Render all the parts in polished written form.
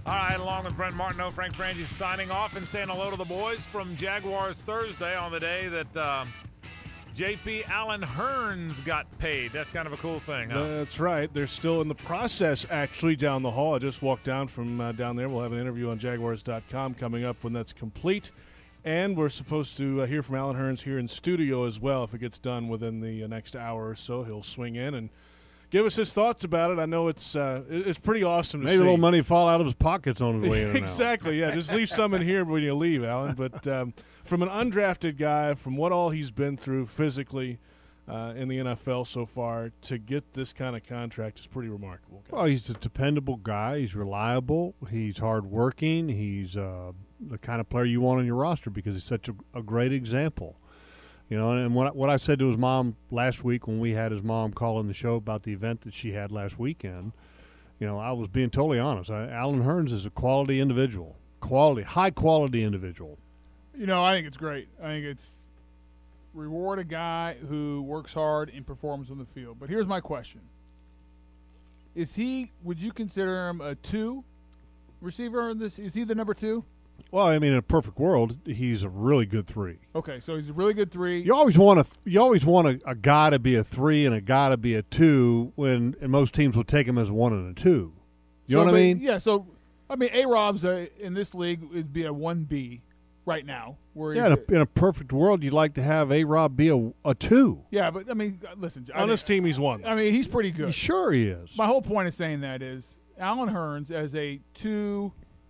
All right, along with Brent Martineau, Frank Frangie signing off and saying hello to the boys from Jaguars Thursday on the day that J.P. Allen Hurns got paid. That's kind of a cool thing, huh? That's right. They're still in the process, actually, down the hall. I just walked down from down there. We'll have an interview on Jaguars.com coming up when that's complete. And we're supposed to hear from Allen Hurns here in studio as well. If it gets done within the next hour or so, he'll swing in and give us his thoughts about it. I know it's pretty awesome to see. Maybe a little money fall out of his pockets on his way in and out. Exactly, yeah. Just leave some in here when you leave, Alan. But from an undrafted guy, from what all he's been through physically in the NFL so far, to get this kind of contract is pretty remarkable. Guys. Well, he's a dependable guy. He's reliable. He's hardworking. He's the kind of player you want on your roster because he's such a great example. You know, and what I said to his mom last week when we had his mom call in the show about the event that she had last weekend, you know, I was being totally honest. Allen Hurns is a quality individual, high-quality individual. You know, I think it's great. I think it's reward a guy who works hard and performs on the field. But here's my question. Would you consider him a 2 receiver in this? Is he the number 2? Well, I mean, in a perfect world, he's a really good 3. Okay, so he's a really good 3. You always want a guy to be a 3 and a guy to be a 2 and most teams will take him as 1 and a 2. You know what I mean? Yeah, so, I mean, A-Rob's in this league would be a 1B right now. Yeah, in a perfect world, you'd like to have A-Rob be a 2. Yeah, but, I mean, listen. On this team, he's 1. I mean, he's pretty good. Sure he is. My whole point of saying that is Allen Hurns as a 2,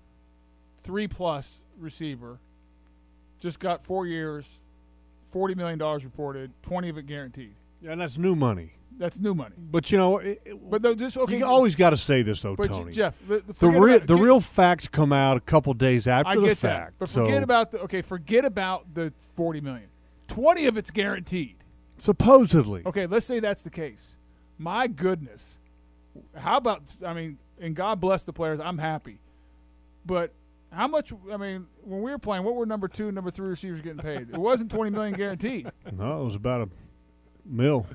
3+ receiver just got 4 years, $40 million reported, 20 of it guaranteed. Yeah, and that's new money. That's new money. But you know, you always got to say this though, Tony. Jeff, the real facts come out a couple days after the fact. But forget about the $40 million. 20 of it's guaranteed. Supposedly. Okay, let's say that's the case. My goodness, how about? I mean, and God bless the players. I'm happy, but. How much? I mean, when we were playing, what were number 2, number 3 receivers getting paid? It wasn't $20 million guaranteed. No, it was about $1 million.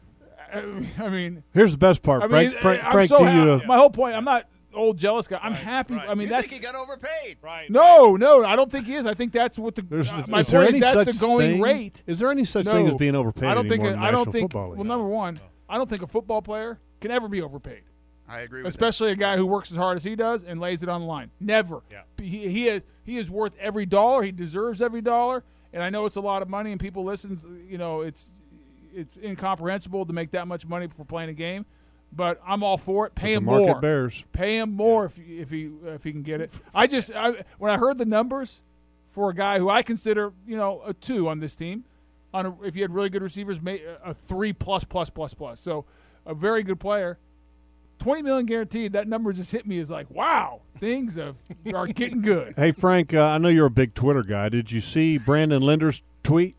I mean, here's the best part, Frank. My whole point. I'm not old jealous guy. I'm happy. Right. I mean, you think he got overpaid, right? No, I don't think he is. I think that's what my point is. That's the going rate. Is there any such thing as being overpaid? I don't think. I don't think. Well, number one, I don't think a football player can ever be overpaid. I agree with especially a guy who works as hard as he does and lays it on the line. Never. Yeah. He is worth every dollar. He deserves every dollar. And I know it's a lot of money, and people listen. You know, it's incomprehensible to make that much money for playing a game. But I'm all for it. Pay him more. Market bears. Pay him more if he can get it. When I heard the numbers for a guy who I consider a 2 on this team, if you had really good receivers, a 3++++. So a very good player. $20 million guaranteed. That number just hit me as like, wow, things are getting good. Hey, Frank, I know you're a big Twitter guy. Did you see Brandon Linder's tweet?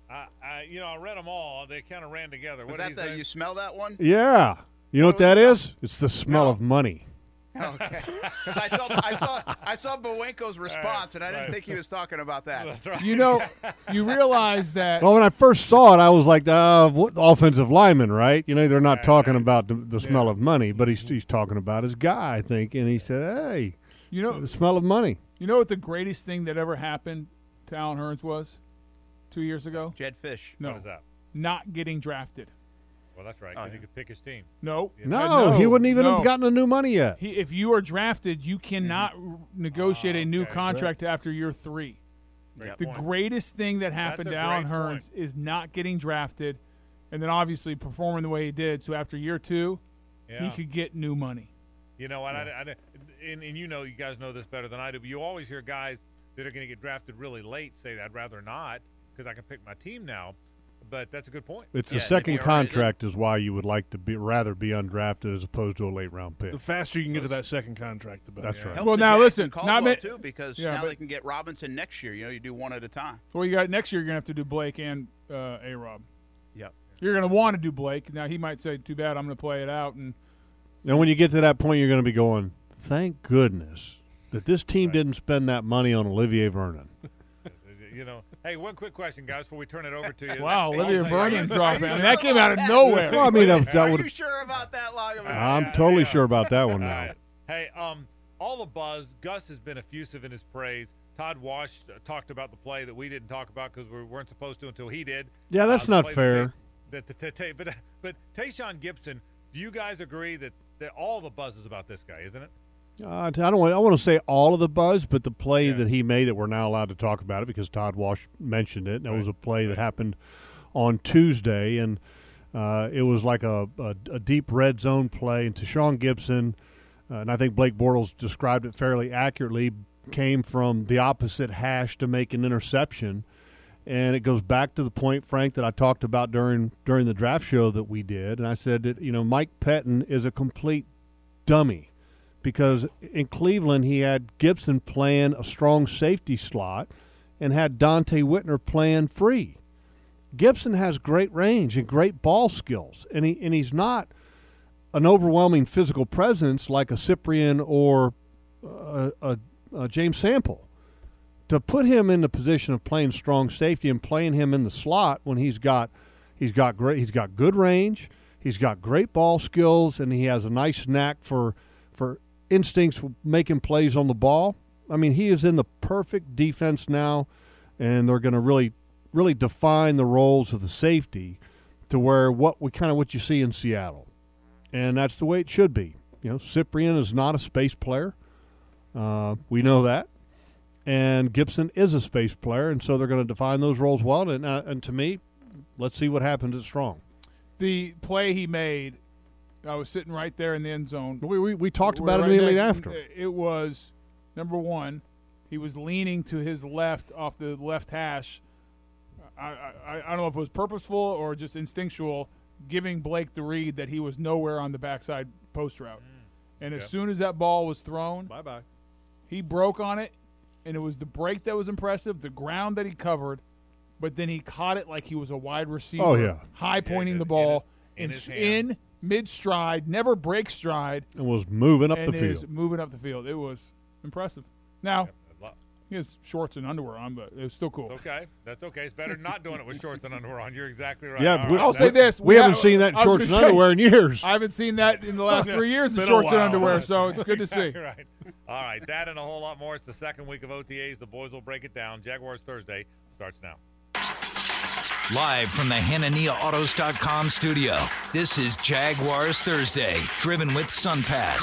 I read them all. They kind of ran together. Was that you smell that one? Yeah. You know what that is? It's the smell of money. Okay. Because I saw Bowenko's response, and I didn't think he was talking about that. That's right. You realize that. Well, when I first saw it, I was like, what offensive lineman, right? They're not talking about the smell of money, but he's talking about his guy, I think. And he said, hey, the smell of money. You know what the greatest thing that ever happened to Allen Hurns was 2 years ago? Jed Fish. No. What was that? Not getting drafted. Well, that's right, because he could pick his team. No, he wouldn't even have gotten a new money yet. If you are drafted, you cannot negotiate a new contract after year 3. The greatest thing that happened to Allen Hurns is not getting drafted and then obviously performing the way he did. So after year 2, he could get new money. You know what? And you guys know this better than I do, but you always hear guys that are going to get drafted really late say, I'd rather not because I can pick my team now. But that's a good point. It's the second contract is why you would like to rather be undrafted as opposed to a late round pick. The faster you can get to that second contract, the better. That's right. Helps now listen, too, because now they can get Robinson next year. You do one at a time. Well, you got next year. You're gonna have to do Blake and A-Rob. Yep. You're gonna want to do Blake. Now he might say, "Too bad, I'm gonna play it out." And when you get to that point, you're going to be going, "Thank goodness that this team didn't spend that money on Olivier Vernon." Hey, one quick question, guys, before we turn it over to you. Wow, Olivier Vernon dropping. That came out of nowhere. Well, I mean, are you sure about that, Loggeman? I'm totally sure about that one now. Hey, all the buzz. Gus has been effusive in his praise. Todd Wash talked about the play that we didn't talk about because we weren't supposed to until he did. Yeah, that's not fair. But Tayshaun Gibson, do you guys agree that all the buzz is about this guy, isn't it? I want to say all of the buzz, but the play that he made that we're now allowed to talk about it because Todd Wash mentioned it. And it was a play that happened on Tuesday, and it was like a deep red zone play. And Tayshaun Gibson, and I think Blake Bortles described it fairly accurately, came from the opposite hash to make an interception. And it goes back to the point, Frank, that I talked about during the draft show that we did. And I said that, Mike Pettin is a complete dummy because in Cleveland he had Gibson playing a strong safety slot and had Dante Whitner playing free. Gibson has great range and great ball skills, and he's not an overwhelming physical presence like a Cyprien or a James Sample. To put him in the position of playing strong safety and playing him in the slot when he's got good range, he's got great ball skills, and he has a nice knack for instincts making plays on the ball. I mean, he is in the perfect defense now, and they're going to really define the roles of the safety to where what you see in Seattle, and that's the way it should be. Cyprien is not a space player. We know that. And Gibson is a space player, and so they're going to define those roles well. And to me, let's see what happens at Strong. The play he made, I was sitting right there in the end zone. We talked about it immediately after. It was, number one, he was leaning to his left off the left hash. I don't know if it was purposeful or just instinctual, giving Blake the read that he was nowhere on the backside post route. And as soon as that ball was thrown, bye-bye. He broke on it, and it was the break that was impressive, the ground that he covered, but then he caught it like he was a wide receiver, high pointing the ball in mid-stride, never break stride. And was moving up the field. Moving up the field. It was impressive. Now, he has shorts and underwear on, but it was still cool. Okay. That's okay. It's better not doing it with shorts and underwear on. You're exactly right. Yeah, I'll say this. We haven't seen that in shorts and underwear in years. I haven't seen that in the last 3 years in shorts and underwear, so it's good to see. Right. All right. That and a whole lot more. It's the second week of OTAs. The boys will break it down. Jaguars Thursday starts now. Live from the HananiaAutos.com studio, this is Jaguars Thursday, driven with SunPass.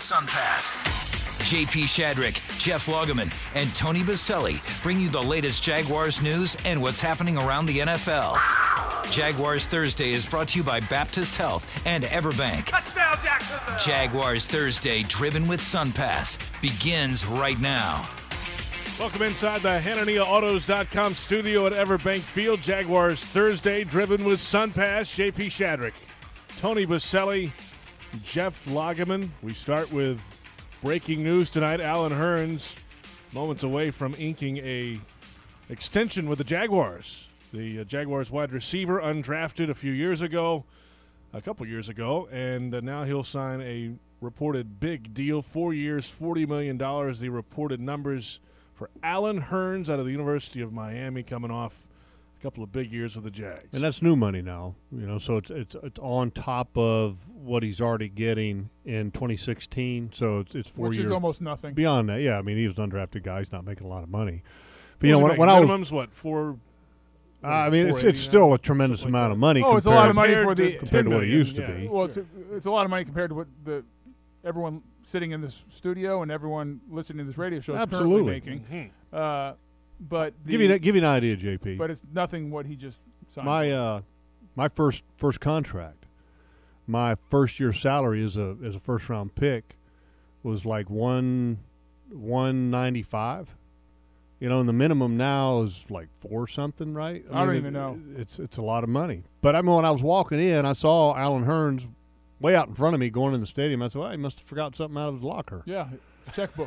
JP Shadrick, Jeff Lageman, and Tony Baselli bring you the latest Jaguars news and what's happening around the NFL. Jaguars Thursday is brought to you by Baptist Health and Everbank. Touchdown, Jacksonville! Jaguars Thursday, driven with SunPass, begins right now. Welcome inside the HananiaAutos.com studio at Everbank Field. Jaguars Thursday, driven with SunPass. JP Shadrick, Tony Baselli, Jeff Lageman. We start with breaking news tonight. Allen Hurns, moments away from inking a extension with the Jaguars. The Jaguars wide receiver, undrafted a couple years ago, and now he'll sign a reported big deal, 4 years, $40 million. The reported numbers for Allen Hurns out of the University of Miami, coming off a couple of big years with the Jags. And that's new money now, so it's on top of what he's already getting in 2016. So it's 4 years. Which is almost nothing. Beyond that, yeah. I mean, he was an undrafted guy. He's not making a lot of money. But when I was minimums, what, four? I mean, it's still a tremendous amount of money. Oh, it's a lot of money compared to what it used to be. Well, it's a lot of money compared to what everyone sitting in this studio and everyone listening to this radio show is currently making. But give you an idea, JP. But it's nothing what he just signed. My first contract, my first year salary as a first round pick was like $195. And the minimum now is like $4 something, right? I don't even know. It's a lot of money. But I mean, when I was walking in, I saw Allen Hurns way out in front of me going in the stadium. I said, well, he must have forgot something out of his locker. Yeah, checkbook.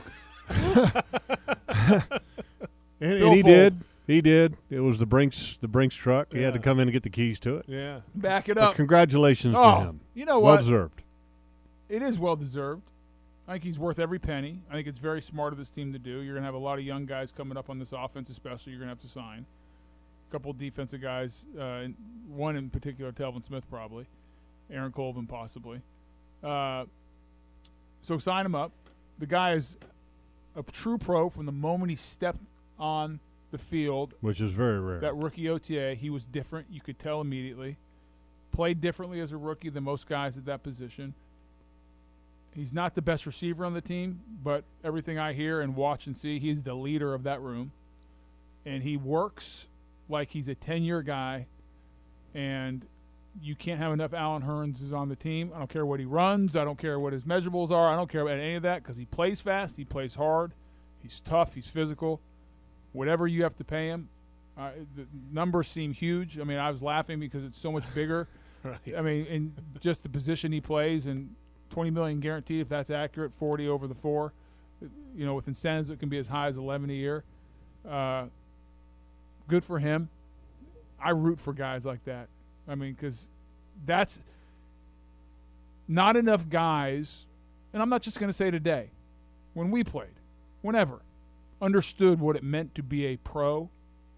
and he did. He did. It was the Brinks truck. He had to come in and get the keys to it. Yeah. Back it up. But congratulations to him. You know well what? Deserved. It is well deserved. I think he's worth every penny. I think it's very smart of this team to do. You're going to have a lot of young guys coming up on this offense, especially. You're going to have to sign a couple of defensive guys, one in particular, Telvin Smith probably, Aaron Colvin possibly. So sign him up. the guy is a true pro from the moment he stepped on the field. Which is very rare. That rookie OTA, he was different. You could tell immediately. Played differently as a rookie than most guys at that position. He's not the best receiver on the team, but everything I hear and watch and see, he's the leader of that room. And he works like he's a 10-year guy, and you can't have enough Allen Hurns on the team. I don't care what he runs. I don't care what his measurables are. I don't care about any of that because he plays fast. He plays hard. He's tough. He's physical. Whatever you have to pay him, the numbers seem huge. I mean, I was laughing because it's so much bigger. Right. I mean, in just the position he plays, and $20 million guaranteed if that's accurate, 40 over the 4. You know, with incentives, it can be as high as 11 a year. Good for him. I root for guys like that. I mean, because that's not enough guys, and I'm not just going to say today, when we played, whenever, understood what it meant to be a pro,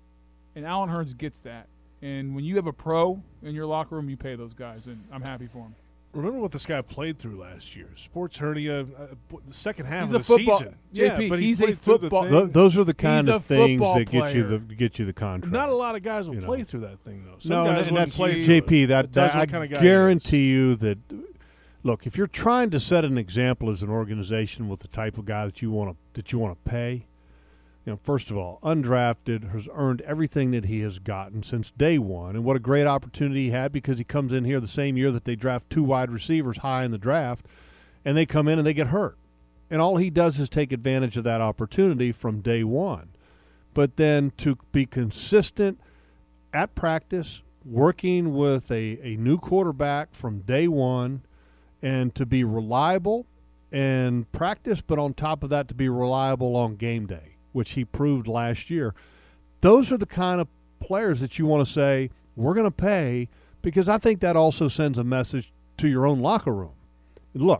and Allen Hurns gets that. And when you have a pro in your locker room, you pay those guys, and I'm happy for him. Remember what this guy played through last year? Sports hernia, the second half He's of a the football- season. JP, but he's a played through the football- thing. Those are the kind He's of a things football that player. get you the contract. Not a lot of guys will You know. play through that thing, though. Some No, guys and wouldn't that's play JP. through it. That It tells I what kind of guy he is. guarantee you that. Look, if you're trying to set an example as an organization with the type of guy that you want to pay, you know, first of all, undrafted, has earned everything that he has gotten since day one, and what a great opportunity he had because he comes in here the same year that they draft 2 wide receivers high in the draft, and they come in and they get hurt, and all he does is take advantage of that opportunity from day one. But then to be consistent at practice, working with a new quarterback from day one, and to be reliable and practice, but on top of that to be reliable on game day, which he proved last year. Those are the kind of players that you want to say, we're going to pay, because I think that also sends a message to your own locker room. Look,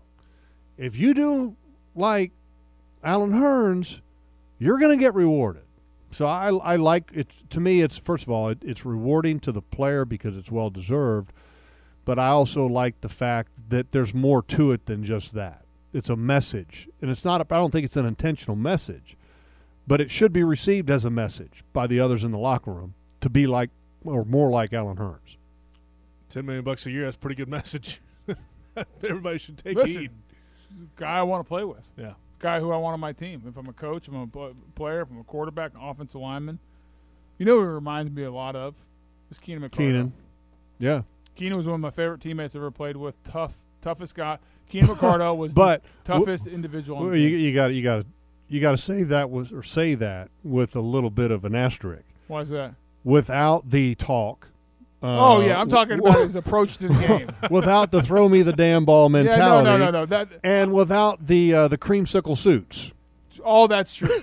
if you do like Allen Hurns, you're going to get rewarded. So I like it. To me, it's first of all, it's rewarding to the player because it's well-deserved, but I also like the fact that there's more to it than just that. It's a message, and it's not. I don't think it's an intentional message, but it should be received as a message by the others in the locker room to be like or more like Allen Hurns. $10 million a year. That's a pretty good message. Everybody should take Listen, heed. guy I want to play with. Yeah. Guy who I want on my team. If I'm a coach, if I'm a player, if I'm a quarterback, an offensive lineman. You know who he reminds me a lot of? Is Keenan McCardell. Keenan, yeah. Keenan was one of my favorite teammates I ever played with. Toughest guy. Keenan McCardell was But the toughest individual on Well, the team. you got to say that with a little bit of an asterisk. Why is that? Without the talk. Oh, yeah. I'm talking about his approach to the game. Without the throw me the damn ball mentality. Yeah, no. And without the creamsicle suits. All that's true.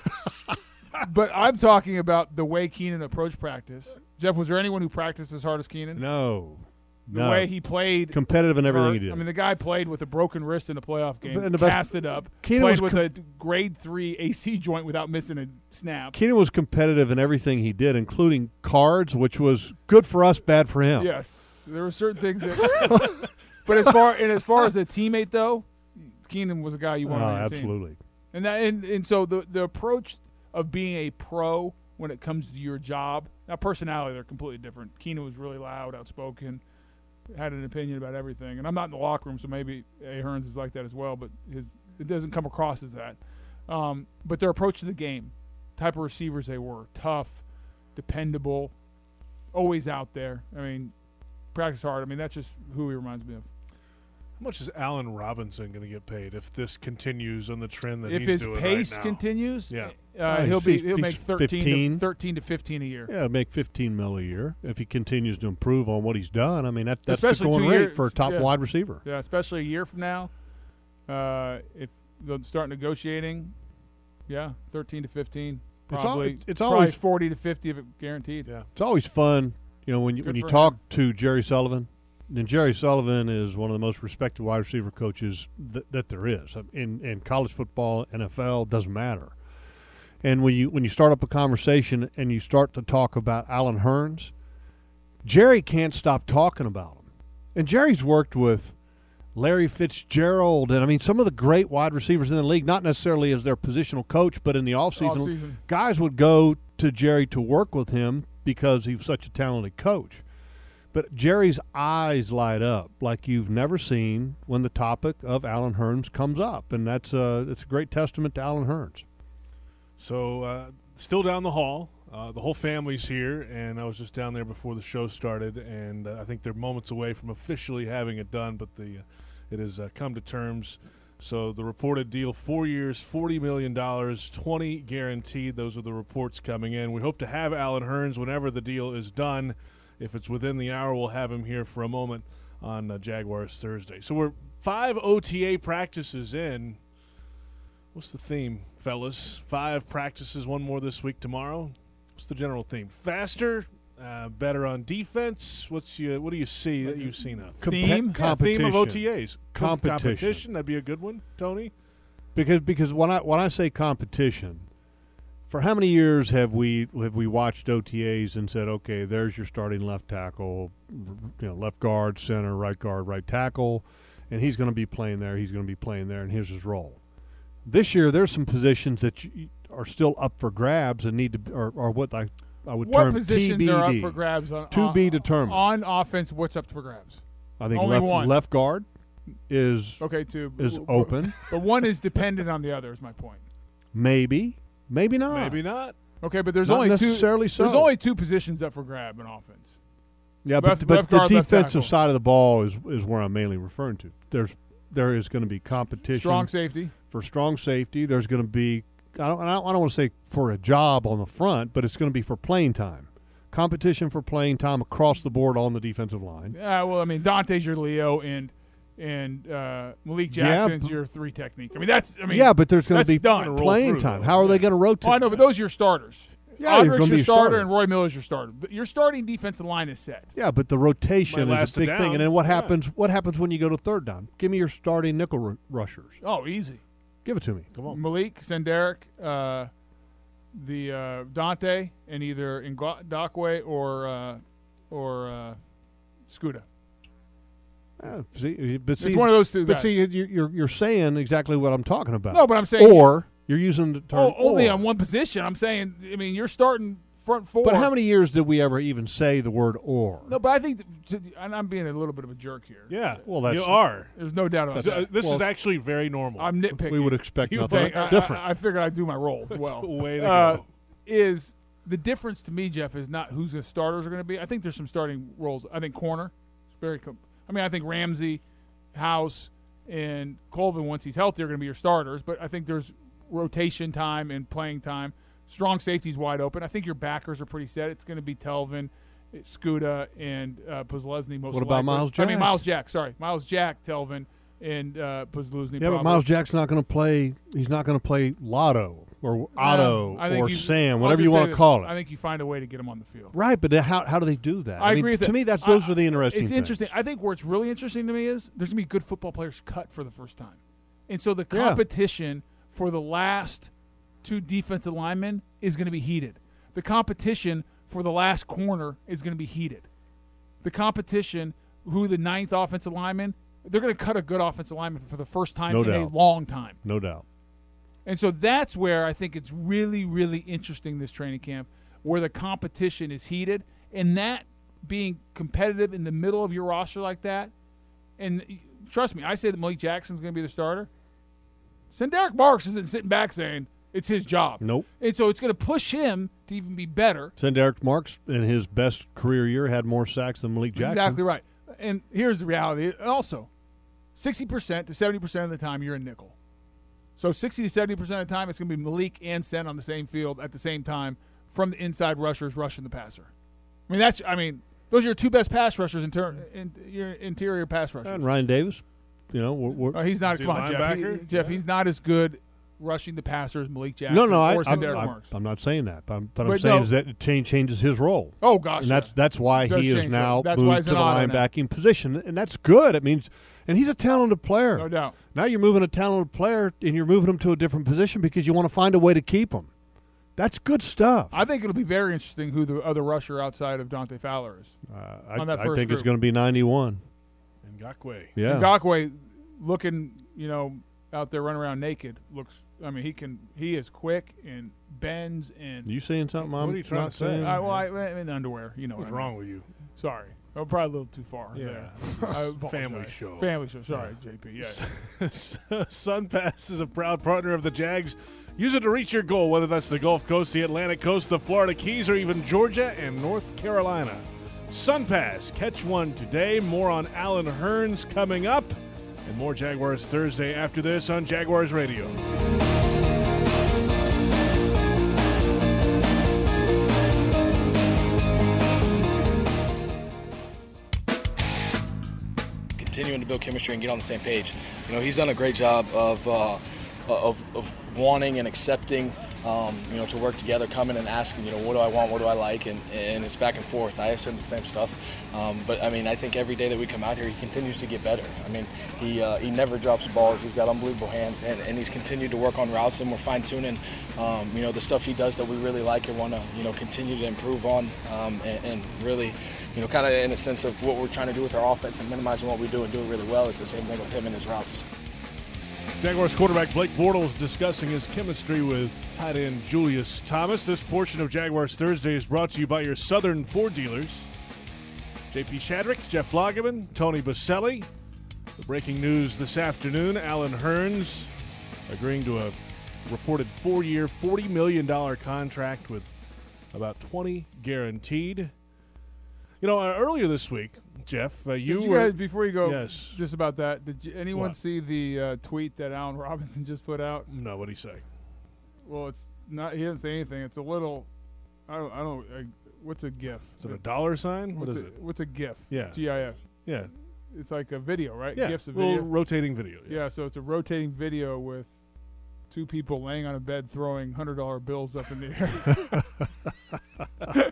But I'm talking about the way Keenan approached practice. Jeff, was there anyone who practiced as hard as Keenan? No. The way he played. Competitive in everything he did. I mean, the guy played with a broken wrist in a playoff game, And the best- casted up, Keenan played was with a grade 3 AC joint without missing a snap. Keenan was competitive in everything he did, including cards, which was good for us, bad for him. Yes, there were certain things that. But as far as a teammate, though, Keenan was a guy you wanted on your team. Absolutely. And so the approach of being a pro when it comes to your job, now personality, they're completely different. Keenan was really loud, outspoken, had an opinion about everything. And I'm not in the locker room, so maybe A. Hurns is like that as well, but it doesn't come across as that. But their approach to the game, type of receivers they were, tough, dependable, always out there. I mean, practice hard. I mean, that's just who he reminds me of. How much is Allen Robinson going to get paid if this continues on the trend that If he's his doing pace right now? continues, Yeah. he'll he's make 15 to 15 a year. Yeah, make $15 million a year if he continues to improve on what he's done. I mean, that's Especially the going 2 rate years, for a top yeah. wide receiver. Yeah, especially a year from now, if they'll start negotiating, 13 to 15, probably. It's probably always 40 to 50 if it guaranteed. Yeah. It's always fun, when you Good for talk him. to Jerry Sullivan. And Jerry Sullivan is one of the most respected wide receiver coaches that there is in college football, NFL, doesn't matter. And when you start up a conversation and you start to talk about Allen Hurns, Jerry can't stop talking about him. And Jerry's worked with Larry Fitzgerald, and I mean some of the great wide receivers in the league, not necessarily as their positional coach, but in the offseason, guys would go to Jerry to work with him because he was such a talented coach. But Jerry's eyes light up like you've never seen when the topic of Allen Hurns comes up, and it's a great testament to Allen Hurns. So still down the hall. The whole family's here, and I was just down there before the show started, and I think they're moments away from officially having it done, but it has come to terms. So the reported deal, 4 years, $40 million, 20 guaranteed. Those are the reports coming in. We hope to have Allen Hurns whenever the deal is done. If it's within the hour, we'll have him here for a moment on Jaguars Thursday. So we're 5 OTA practices in. What's the theme, fellas? 5 practices, 1 more this week tomorrow. What's the general theme? Faster, better on defense. What do you see that you've seen of? Theme? Competition. Theme of OTAs. Competition. That'd be a good one, Tony. Because when I say competition, for how many years have we watched OTAs and said, okay, there's your starting left tackle, left guard, center, right guard, right tackle, and he's going to be playing there, he's going to be playing there, and here's his role. This year, there's some positions that are still up for grabs and need to, or what I would term TBD. What positions are up for grabs to be determined on offense? What's up for grabs? I think only one. left guard is open, but one is dependent on the other. Is my point. Maybe not. Maybe not. Okay, but there's Not only necessarily so. There's only 2 positions up for grab in offense. Yeah, Left but guard, the left defensive tackle. side of the ball is where I'm mainly referring to. There is going to be competition. Strong safety. For strong safety, there's going to be I don't want to say for a job on the front, but it's going to be for playing time. Competition for playing time across the board on the defensive line. Yeah, well, I mean, Dante's your Leo and Malik Jackson's your 3 technique. I mean, but there's going to be done. playing time. How are they going to rotate? Oh, I know, but those are your starters. Yeah, you're Audrich's gonna be your starter, starter. and Roy Miller's your starter. But your starting defensive line is set. Yeah, but the rotation Might is last a big it thing. down. And then what Yeah. happens? What happens when you go to third down? Give me your starting nickel rushers. Oh, easy. Give it to me. Come on. Malik, Senderic, the Dante, and either Ngakwe or Scuda. It's one of those 2 But guys. see, you're saying exactly what I'm talking about. No, but I'm saying or you're using the term only or. on one position. I'm saying, I mean, you're starting front 4. But how many years did we ever even say the word or? No, but I think, and I'm being a little bit of a jerk here. Yeah. Well, that's- you are. There's no doubt about that. This is actually very normal. I'm nitpicking. We would expect You nothing think- different. I figured I'd do my role well. Way to go. Is the difference to me, Jeff, is not who's the starters are going to be. I think there's some starting roles. I think corner is very. I think Ramsey, House, and Colvin, once he's healthy, are going to be your starters. But I think there's rotation time and playing time. Strong safety's wide open. I think your backers are pretty set. It's going to be Telvin, Scuda, and Pozlesny most What about likely. Miles Jack? Miles Jack. Sorry, Miles Jack, Telvin, and Pozlesny. Yeah, but Miles Jack's not going to play. He's not going to play Lotto or Otto I think or you- Sam, I'll whatever just you say want to this. call it. I think you find a way to get him on the field. Right, but how do they do that? I mean, agree with to that. me, those are the interesting It's things. interesting. I think where it's really interesting to me is there's going to be good football players cut for the first time. And so the Yeah. competition for the last 2 defensive linemen is going to be heated. The competition for the last corner is going to be heated. The competition, who the 9th offensive lineman, they're going to cut a good offensive lineman for the first time No in a doubt. long time. No doubt. And so that's where I think it's really, really interesting, this training camp, where the competition is heated, and that being competitive in the middle of your roster like that. And trust me, I say that Malik Jackson's going to be the starter. Senderic Marks isn't sitting back saying it's his job. Nope. And so it's going to push him to even be better. Senderic Marks, in his best career year, had more sacks than Malik Jackson. Exactly right. And here's the reality. Also, 60% to 70% of the time you're in nickel. So 60 to 70% of the time it's going to be Malik and Sen on the same field at the same time from the inside rushers rushing the passer. Those are your 2 best pass rushers in your interior pass rushers. And Ryan Davis, He's not. Is he Come a on, Jeff. linebacker? Jeff, he's not as good rushing the passer as Malik Jackson no, or Senderic Marks. I'm not saying that. But I'm But saying no. is that it changes his role. Oh gosh, And that's why It does he is change now that. That's why moved he's to the an auto now. linebacking position, and that's good. It means, and he's a talented player. no doubt. Now you're moving a talented player, and you're moving him to a different position because you want to find a way to keep him. That's good stuff. I think it'll be very interesting who the other rusher outside of Dante Fowler is. I on that first think it's group. going to be 91. Ngakoue. Yeah. Ngakoue looking, out there running around naked looks. I mean, he is quick and bends and. You saying something? What are you trying to say? I'm in underwear. What's wrong with you? Sorry. I'm probably a little too far. Yeah. there. Family show. Family show. Sorry, JP. Yeah. SunPass is a proud partner of the Jags. Use it to reach your goal, whether that's the Gulf Coast, the Atlantic Coast, the Florida Keys, or even Georgia and North Carolina. SunPass. Catch one today. More on Allen Hurns coming up. And more Jaguars Thursday after this on Jaguars Radio. Continuing to build chemistry and get on the same page. He's done a great job of wanting and accepting, to work together, coming and asking, what do I want, what do I like, and it's back and forth. I ask him the same stuff, but I think every day that we come out here, he continues to get better. He never drops balls. He's got unbelievable hands, and he's continued to work on routes, and we're fine-tuning, the stuff he does that we really like and want to, continue to improve on, and really, kind of in a sense of what we're trying to do with our offense and minimizing what we do and do it really well. It's the same thing with him and his routes. Jaguars quarterback Blake Bortles discussing his chemistry with tight end Julius Thomas. This portion of Jaguars Thursday is brought to you by your Southern Ford dealers. JP Shadrick, Jeff Lageman, Tony Baselli. The breaking news this afternoon, Allen Hurns agreeing to a reported 4-year, $40 million contract with about 20 guaranteed. Earlier this week, Jeff, you were... guys, before you go, Yes. just about that, did anyone What? see the tweet that Allen Robinson just put out? No, what'd he say? Well, it's not. He didn't say anything. It's a little. I don't. What's a GIF? Is it a dollar sign? What is it? What's a GIF? Yeah. GIF. Yeah. It's like a video, right? Yeah. GIF's a little video. rotating video. Yeah. So it's a rotating video with two people laying on a bed throwing $100 bills up in the air.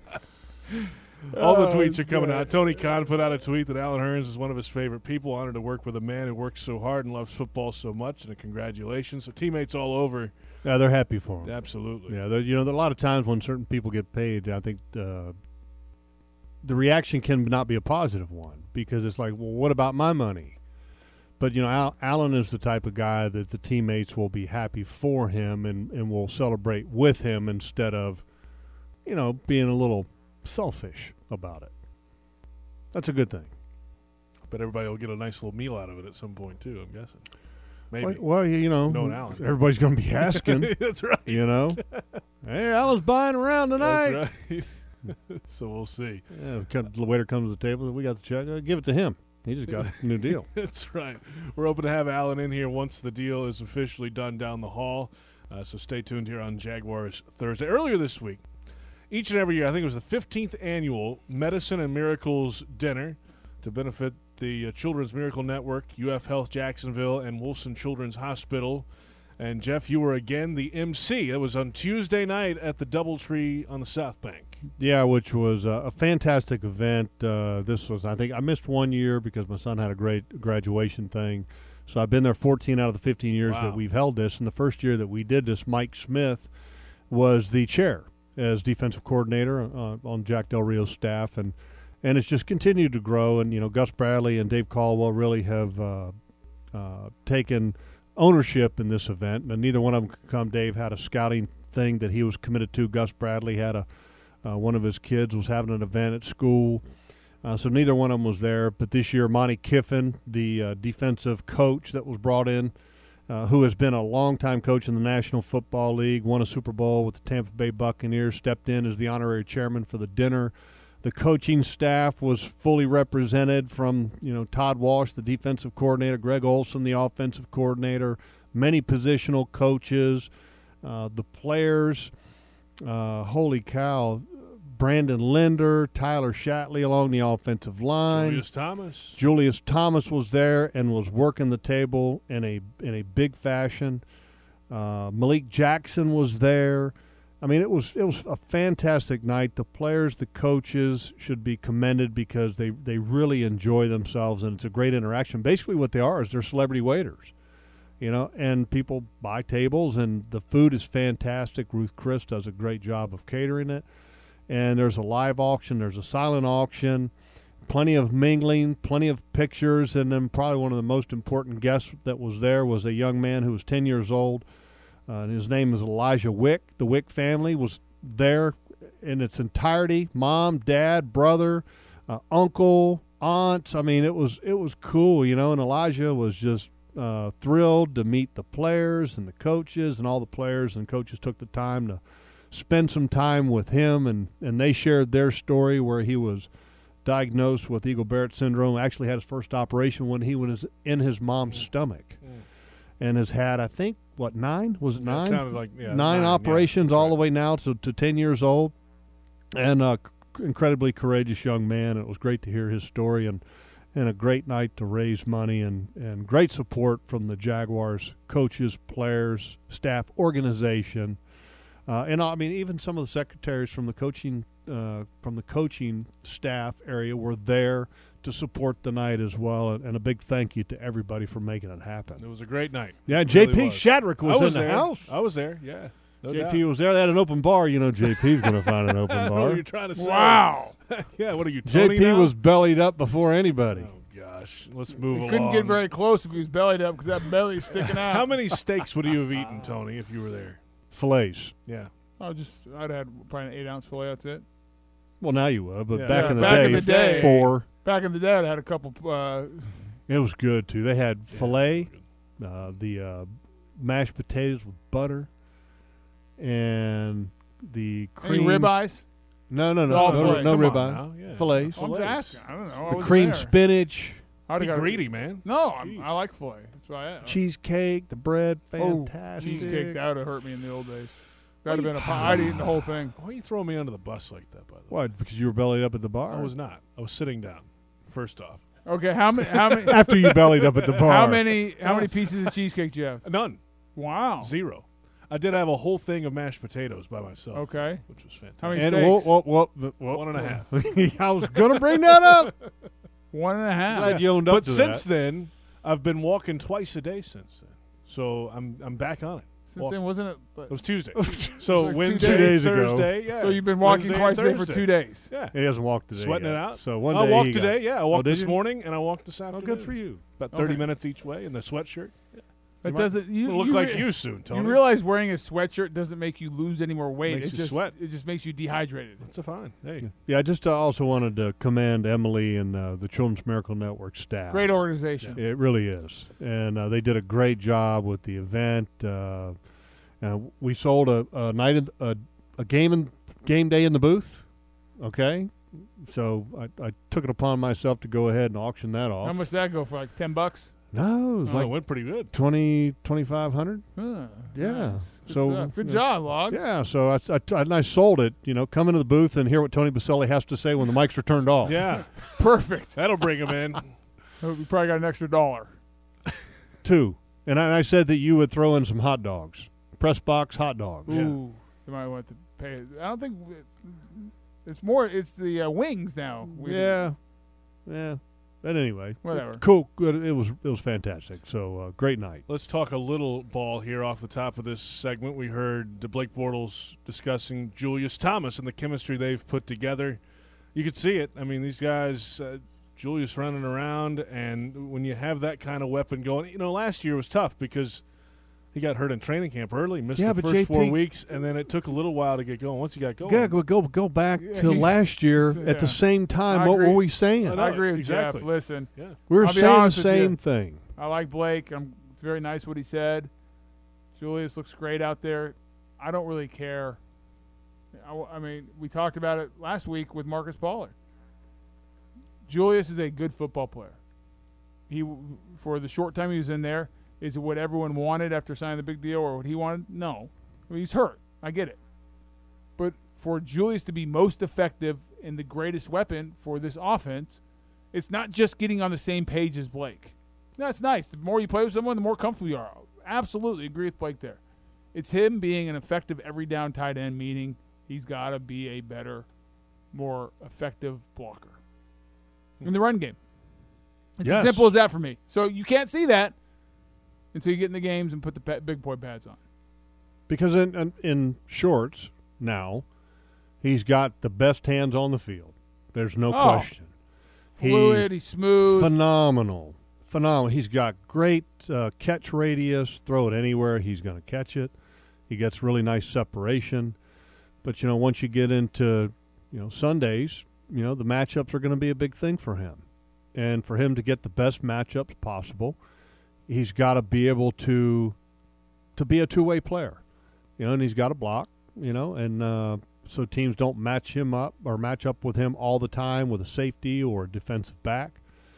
All the tweets are coming out. Tony Khan put out a tweet that Allen Hurns is one of his favorite people. Honored to work with a man who works so hard and loves football so much. And a congratulations. So teammates all over. Yeah, they're happy for him. Absolutely. Yeah, there are a lot of times when certain people get paid, I think the reaction can not be a positive one because it's like, well, what about my money? But, Allen is the type of guy that the teammates will be happy for him and will celebrate with him instead of, being a little selfish about it. That's a good thing. But everybody will get a nice little meal out of it at some point, too, I'm guessing. Maybe. Well, Knowing Allen. everybody's going to be asking. That's right. Hey, Allen's buying around tonight. That's right. So we'll see. Yeah, the waiter comes to the table. We got the check. Give it to him. He just got a new deal. That's right. We're hoping to have Allen in here once the deal is officially done down the hall. So stay tuned here on Jaguars Thursday. Earlier this week, each and every year, I think it was the 15th annual Medicine and Miracles Dinner to benefit the Children's Miracle Network, UF Health Jacksonville, and Wilson Children's Hospital. And, Jeff, you were again the MC. It was on Tuesday night at the DoubleTree on the South Bank. Yeah, which was a fantastic event. This was, I think, I missed 1 year because my son had a great graduation thing. So I've been there 14 out of the 15 years that we've held this. And the first year that we did this, Mike Smith was the chair as defensive coordinator on Jack Del Rio's staff. And it's just continued to grow. And, Gus Bradley and Dave Caldwell really have taken ownership in this event. And neither one of them could come. Dave had a scouting thing that he was committed to. Gus Bradley had one of his kids was having an event at school. So neither one of them was there. But this year, Monty Kiffin, the defensive coach that was brought in, who has been a longtime coach in the National Football League, won a Super Bowl with the Tampa Bay Buccaneers, stepped in as the honorary chairman for the dinner. The coaching staff was fully represented from, Todd Walsh, the defensive coordinator, Greg Olson, the offensive coordinator, many positional coaches, the players. Holy cow. Brandon Linder, Tyler Shatley along the offensive line. Julius Thomas was there and was working the table in a big fashion. Malik Jackson was there. I mean, it was a fantastic night. The players, the coaches should be commended because they really enjoy themselves, and it's a great interaction. Basically what they are is they're celebrity waiters, and people buy tables, and the food is fantastic. Ruth Chris does a great job of catering it. And there's a live auction. There's a silent auction. plenty of mingling, plenty of pictures, and then probably one of the most important guests that was there was a young man who was 10 years old. And his name is Elijah Wick. The Wick family was there in its entirety: mom, dad, brother, uncle, aunts. I mean, it was cool, you know. And Elijah was just thrilled to meet the players and the coaches, and all the players and coaches took the time to spend some time with him, and they shared their story where he was diagnosed with Eagle-Barrett syndrome. Actually had his first operation when he was in his mom's stomach, and has had, I think, what, 9? Was it 9? It sounded like, yeah, 9 operations, yeah, all right. the way now to 10 years old, and incredibly courageous young man. It was great to hear his story, and a great night to raise money, and great support from the Jaguars coaches, players, staff, organization, and I mean, even some of the secretaries from the coaching staff area were there to support the night as well, and a big thank you to everybody for making it happen. It was a great night. Yeah, It JP really was. Shadrick was, I was in the there. house. I was there, yeah. No doubt. JP was there. They had an open bar. You know, JP's going to find an open I know bar. what you're trying to say. Wow. Yeah, what are you, Tony JP now? was bellied up before anybody. Oh, gosh. Let's move He along. couldn't get very close if he was bellied up because that belly's sticking out. How many steaks would you have eaten, Tony, if you were there? Fillets. Yeah. I'd had probably an 8-ounce fillet. That's it. Well, now you would, but Yeah. back Yeah, in the back day, in the day. 4. Back in the day, I had a couple. It was good too. They had filet, the mashed potatoes with butter, and the Any cream ribeyes? No, All fillets. no Come on ribeye. now, yeah. Fillets. I'm just asking. I don't know. I The wasn't cream there. spinach, I'd Be have got greedy, man. No, Jeez. I like filet. That's why I. cheesecake, the bread, Oh, fantastic. cheesecake, that would have hurt me in the old days. That'd have been a pie. I'd eaten the whole thing. Why are you throwing me under the bus like that, by the way? What? Because you were bellied up at the bar? I was not. I was sitting down, first off. Okay, how many? How many? After you bellied up at the bar. How many pieces of cheesecake do you have? None. Wow. 0. I did have a whole thing of mashed potatoes by myself. Okay. Which was fantastic. How many And steaks? whoa. 1.5. I was going to bring that up. 1.5. Glad you owned up But to since that. then, I've been walking twice a day since then. So I'm back on it. Since then, wasn't it? It was Tuesday. So like 2 Wednesday, days ago. Thursday, yeah. So you've been walking Wednesday twice a and day for Thursday. 2 days. Yeah. He hasn't walked today Sweating yet. it out. So one I day walked he today, yeah. I walked did this you? morning, and I walked this Oh, afternoon. good for you. About 30 Okay. minutes each way in the sweatshirt. That might- doesn't. You It'll look you like re- you soon, Tony. You realize wearing a sweatshirt doesn't make you lose any more weight. Makes It you just sweat. It just makes you dehydrated. It's a fine. Hey. Yeah, I just also wanted to commend Emily and the Children's Miracle Network staff. Great organization. It really is, and they did a great job with the event. We sold a game day in the booth. Okay, so I took it upon myself to go ahead and auction that off. How much did that go for? Like $10? No, it was Oh, it like went pretty good. 2,500. Huh, Yeah. nice. Good So, stuff. Good yeah. job, Logs. Yeah, so I sold it. You know, come into the booth and hear what Tony Baselli has to say when the mics are turned off. Yeah. Perfect. That'll bring him in. We probably got an extra $1. 2, and I said that you would throw in some hot dogs, press box hot dogs. Yeah. Ooh, you might want to pay it. I don't think it's more. It's the wings now. Yeah. But anyway, Whatever. Cool. Good. It was fantastic. So great night. Let's talk a little ball here off the top of this segment. We heard Blake Bortles discussing Julius Thomas and the chemistry they've put together. You could see it. I mean, these guys, Julius running around, and when you have that kind of weapon going, last year was tough because he got hurt in training camp early, missed Yeah, the but first 4 JP weeks, and then it took a little while to get going. Once you got going, Yeah, go back Yeah, to he- last year yeah. at the same time. I What were agree. we saying? I know. I agree with exactly. Jeff. Listen, yeah. We were I'll be saying the honest with you. same thing. I like Blake. It's very nice what he said. Julius looks great out there. I don't really care. I mean, we talked about it last week with Marcus Pollard. Julius is a good football player. For the short time he was in there, is it what everyone wanted after signing the big deal or what he wanted? No. I mean, he's hurt. I get it. But for Julius to be most effective and the greatest weapon for this offense, it's not just getting on the same page as Blake. That's nice. The more you play with someone, the more comfortable you are. Absolutely agree with Blake there. It's him being an effective every down tight end, meaning he's got to be a better, more effective blocker in the run game. It's Yes. as simple as that for me. So you can't see that until you get in the games and put the big boy pads on. Because in shorts now, he's got the best hands on the field. There's no Oh. question. fluid. He's smooth. Phenomenal. He's got great catch radius. Throw it anywhere, he's going to catch it. He gets really nice separation. But, once you get into, Sundays, the matchups are going to be a big thing for him. And for him to get the best matchups possible, he's got to be able to be a two-way player. And he's got to block, and so teams don't match him up or match up with him all the time with a safety or a defensive back.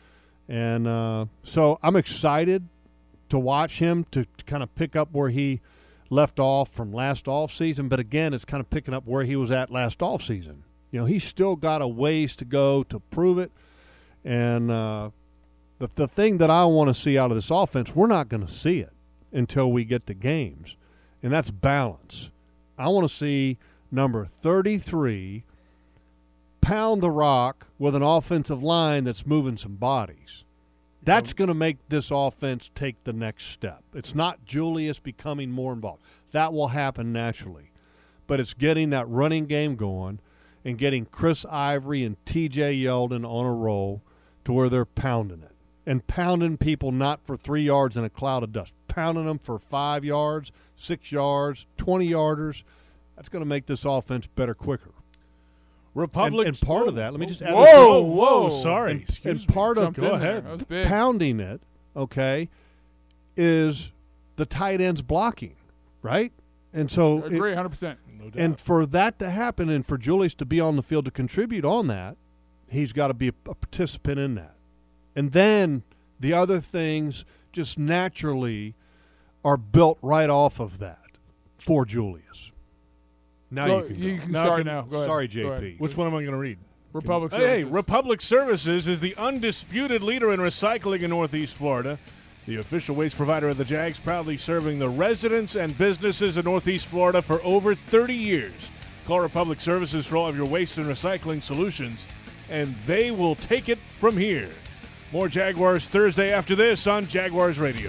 And so I'm excited to watch him to kind of pick up where he left off from last offseason. But, again, it's kind of picking up where he was at last offseason. He's still got a ways to go to prove it. And the thing that I want to see out of this offense, we're not going to see it until we get to games, and that's balance. I want to see number 33 pound the rock with an offensive line that's moving some bodies. That's going to make this offense take the next step. It's not Julius becoming more involved. That will happen naturally. But it's getting that running game going and getting Chris Ivory and TJ Yeldon on a roll to where they're pounding it. And pounding people not for 3 yards in a cloud of dust. Pounding them for 5 yards, 6 yards, 20-yarders. That's going to make this offense better quicker. Republic and part of that, let me just add Whoa, sorry. And part of Go ahead. pounding it, okay, is the tight ends blocking, right? And so I agree 100%. No doubt. and for that to happen and for Julius to be on the field to contribute on that, he's got to be a participant in that. And then the other things just naturally are built right off of that for Julius. Now you can go. start now. Go ahead. Sorry, Go ahead. JP. Which one am I going to read? Republic Services. Hey, Republic Services is the undisputed leader in recycling in Northeast Florida. The official waste provider of the Jags, proudly serving the residents and businesses of Northeast Florida for over 30 years. Call Republic Services for all of your waste and recycling solutions, and they will take it from here. More Jaguars Thursday after this on Jaguars Radio.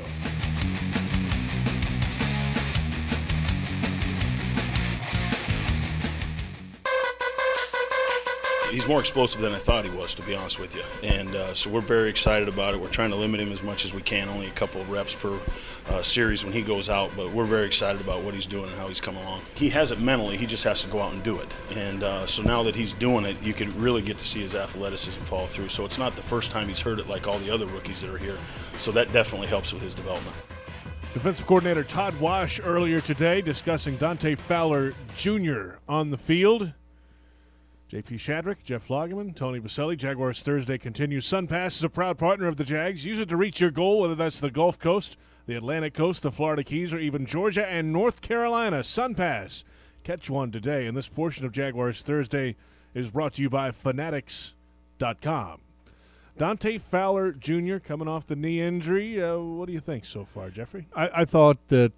He's more explosive than I thought he was, to be honest with you. And so we're very excited about it. We're trying to limit him as much as we can, only a couple of reps per series when he goes out. But we're very excited about what he's doing and how he's come along. He has it mentally. He just has to go out and do it. And so now that he's doing it, you can really get to see his athleticism fall through. So it's not the first time he's heard it like all the other rookies that are here. So that definitely helps with his development. Defensive coordinator Todd Wash earlier today discussing Dante Fowler Jr. on the field. J.P. Shadrick, Jeff Lageman, Tony Baselli. Jaguars Thursday continues. SunPass is a proud partner of the Jags. Use it to reach your goal, whether that's the Gulf Coast, the Atlantic Coast, the Florida Keys, or even Georgia and North Carolina. SunPass. Catch one today. And this portion of Jaguars Thursday is brought to you by Fanatics.com. Dante Fowler Jr. coming off the knee injury. What do you think so far, Jeffrey? I thought that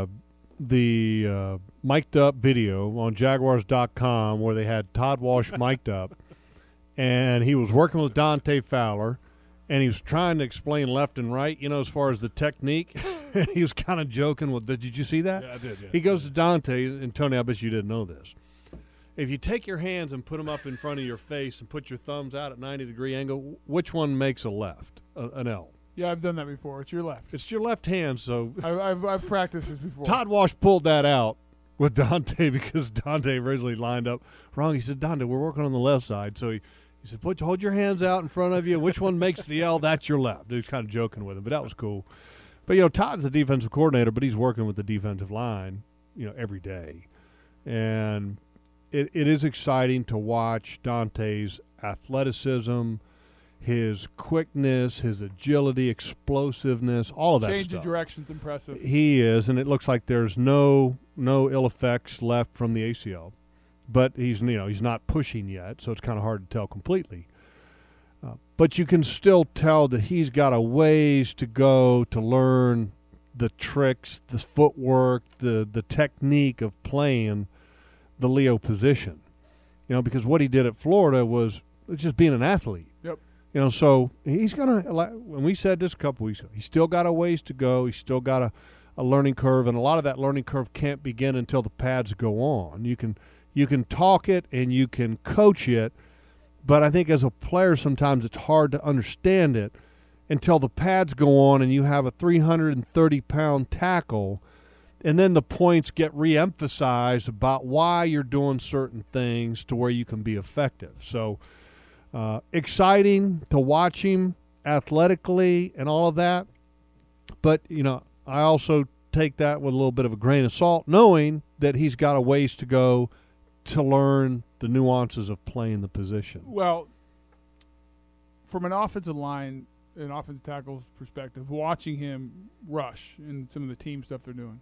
the mic'd up video on Jaguars.com where they had Todd Wash mic'd up, and he was working with Dante Fowler, and he was trying to explain left and right, as far as the technique. He was kind of joking with, did you see that? Yeah, I did, yeah. He goes to Dante, and Tony, I bet you didn't know this. If you take your hands and put them up in front of your face and put your thumbs out at 90-degree angle, which one makes a left, an L? Yeah, I've done that before. It's your left. It's your left hand, so I've practiced this before. Todd Wash pulled that out with Dante because Dante originally lined up wrong. He said, Dante, we're working on the left side. So he said, hold your hands out in front of you. Which one makes the L? That's your left. He was kind of joking with him, but that was cool. But, Todd's the defensive coordinator, but he's working with the defensive line, every day. And it is exciting to watch Dante's athleticism, his quickness, his agility, explosiveness, all of that Change stuff. of direction's impressive. He is, and it looks like there's no ill effects left from the ACL. But he's not pushing yet, so it's kind of hard to tell completely. But you can still tell that he's got a ways to go to learn the tricks, the footwork, the technique of playing the Leo position. Because what he did at Florida was just being an athlete. Yep. So he's going to, when we said this a couple weeks ago, he's still got a ways to go. He's still got a learning curve, and a lot of that learning curve can't begin until the pads go on. You can talk it and you can coach it, But I think as a player, sometimes it's hard to understand it until the pads go on and you have a 330-pound tackle, and then the points get re-emphasized about why you're doing certain things to where you can be effective. So exciting to watch him athletically and all of that. But, I also take that with a little bit of a grain of salt, knowing that he's got a ways to go to learn the nuances of playing the position. Well, from an offensive line, an offensive tackle's perspective, watching him rush and some of the team stuff they're doing,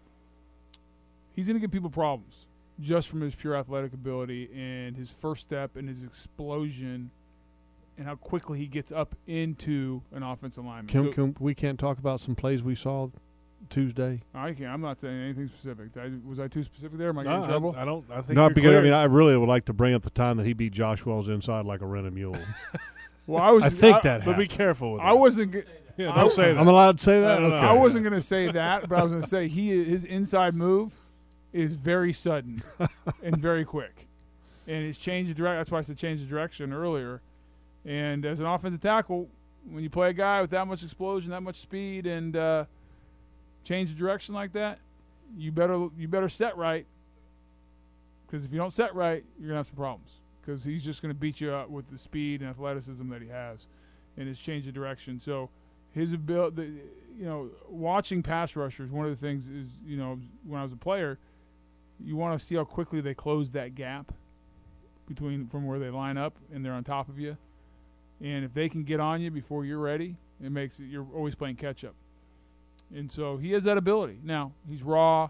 he's going to give people problems just from his pure athletic ability and his first step and his explosion and how quickly he gets up into an offensive lineman. We can't talk about some plays we saw Tuesday? I can't. I'm not saying anything specific. Was I too specific there? Am I getting in trouble? I don't. I think no, you're because clear. I really would like to bring up the time that he beat Josh Wells inside like a rented mule. Well, I think that But be happened. careful with that. I wasn't. Yeah, don't say that. I'm allowed to say that? No, no, no. Okay. I wasn't going to say that, but I was going to say his inside move is very sudden and very quick, and his change of direction. That's why I said change of direction earlier. And as an offensive tackle, when you play a guy with that much explosion, that much speed, and change of direction like that, you better set right. Because if you don't set right, you're gonna have some problems. Because he's just gonna beat you up with the speed and athleticism that he has, and his change of direction. So his ability, watching pass rushers. One of the things is, when I was a player, you want to see how quickly they close that gap from where they line up and they're on top of you. And if they can get on you before you're ready, it makes it you're always playing catch up. And so he has that ability. Now he's raw.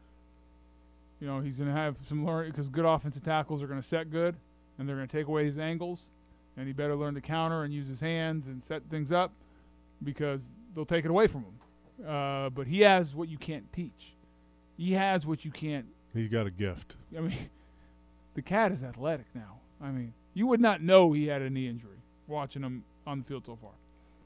He's going to have some learning because good offensive tackles are going to set good, and they're going to take away his angles, and he better learn to counter and use his hands and set things up because they'll take it away from him. But he has what you can't teach. He has what you can't. He's got a gift. I mean, the cat is athletic now. I mean, you would not know he had a knee injury watching him on the field so far.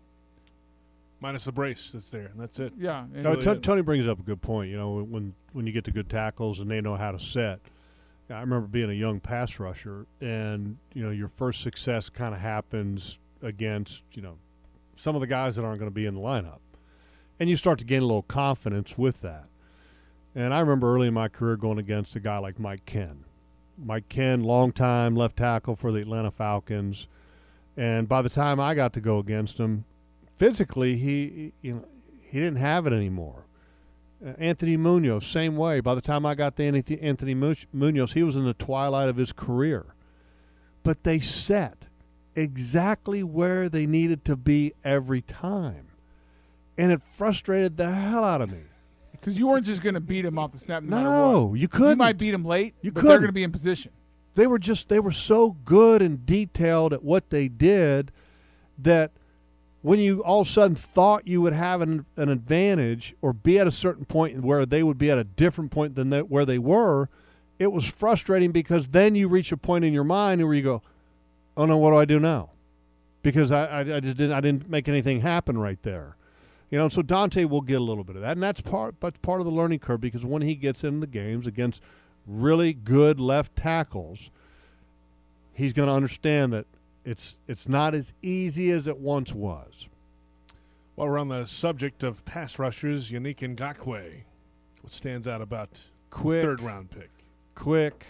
Minus the brace that's there, and that's it. Yeah. Tony brings up a good point. When you get to good tackles and they know how to set. I remember being a young pass rusher, and your first success kind of happens against some of the guys that aren't going to be in the lineup, and you start to gain a little confidence with that. And I remember early in my career going against a guy like Mike Ken. Mike Ken, longtime left tackle for the Atlanta Falcons, and by the time I got to go against him, physically he didn't have it anymore. Anthony Munoz, same way. By the time I got to Anthony Munoz, he was in the twilight of his career. But they set exactly where they needed to be every time, and it frustrated the hell out of me. Because you weren't just going to beat him off the snap. No, you couldn't. You might beat him late, but couldn't. they're going to be in position. They were so good and detailed at what they did that when you all of a sudden thought you would have an advantage or be at a certain point where they would be at a different point than where they were, it was frustrating because then you reach a point in your mind where you go, oh no, what do I do now? Because I didn't make anything happen right there. So Dante will get a little bit of that, and that's part of the learning curve because when he gets in the games against really good left tackles, he's going to understand that it's not as easy as it once was. While we're on the subject of pass rushers, Yannick Ngakoue, what stands out about Quick, third-round pick? Quick.